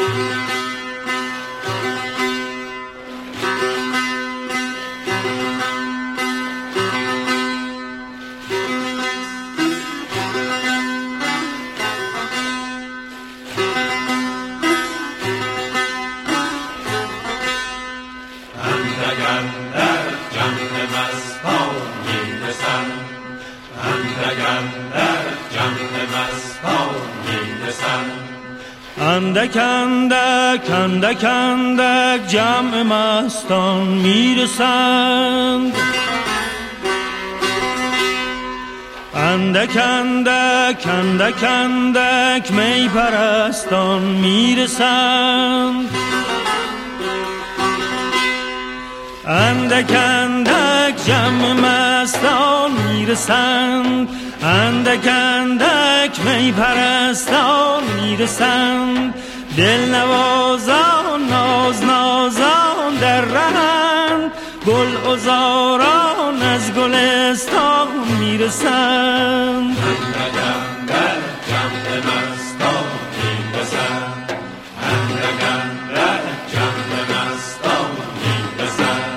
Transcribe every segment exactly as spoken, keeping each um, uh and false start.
اندک اندک اندک اندک جمع مستان میرسند، اندک اندک اندک اندک می پرستان میرسند، اندک اندک جمع مستان میرسند، اندک اندک می پرستان میرسند. دل نوازان ناز نازان در رهند، گل عذاران از گلستان میرسند. اندک اندک جمع مستان میرسند، اندک اندک جمع مستان میرسند.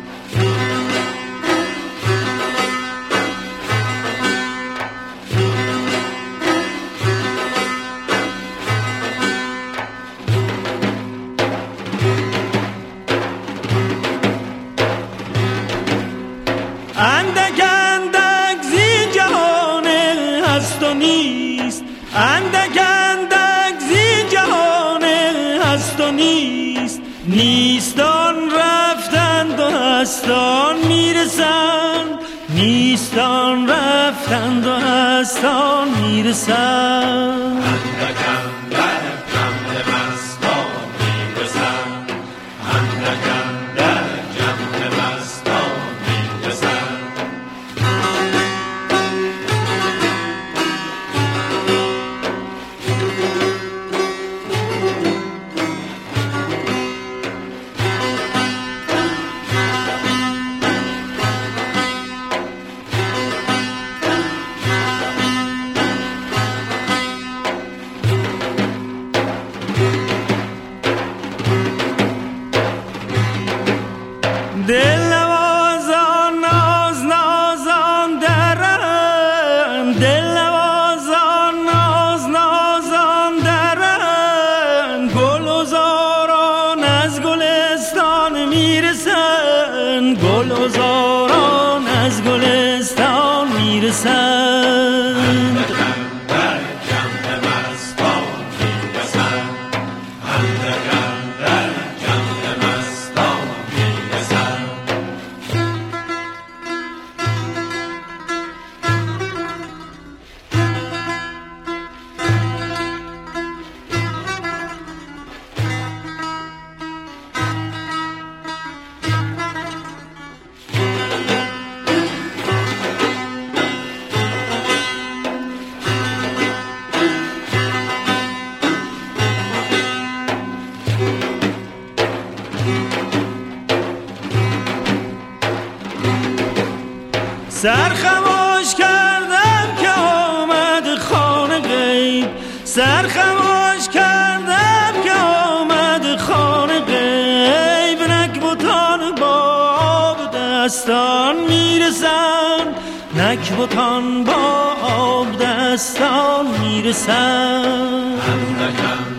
اندک اندک زی جهان هست و نیست، اندک اندک زی جهان هست و نیست، نیستان رفتند و هستان میرسند، نیستان رفتند و هستان میرسند. اندک اندک جمع مستان میرسند، اندک اندک جمع مستان میرسند. دل نوازان ناز نازان درن، دل نوازان ناز نازان درن، گل عذاران از گلستان میرسن، گل عذاران از گلستان میرسن. سر خموش کردم که آمد خانه غیب، سر خموش کردم که آمد خانه غیب، نک بتان با آب دستان میرسند، نک بتان با آب دستان میرسند.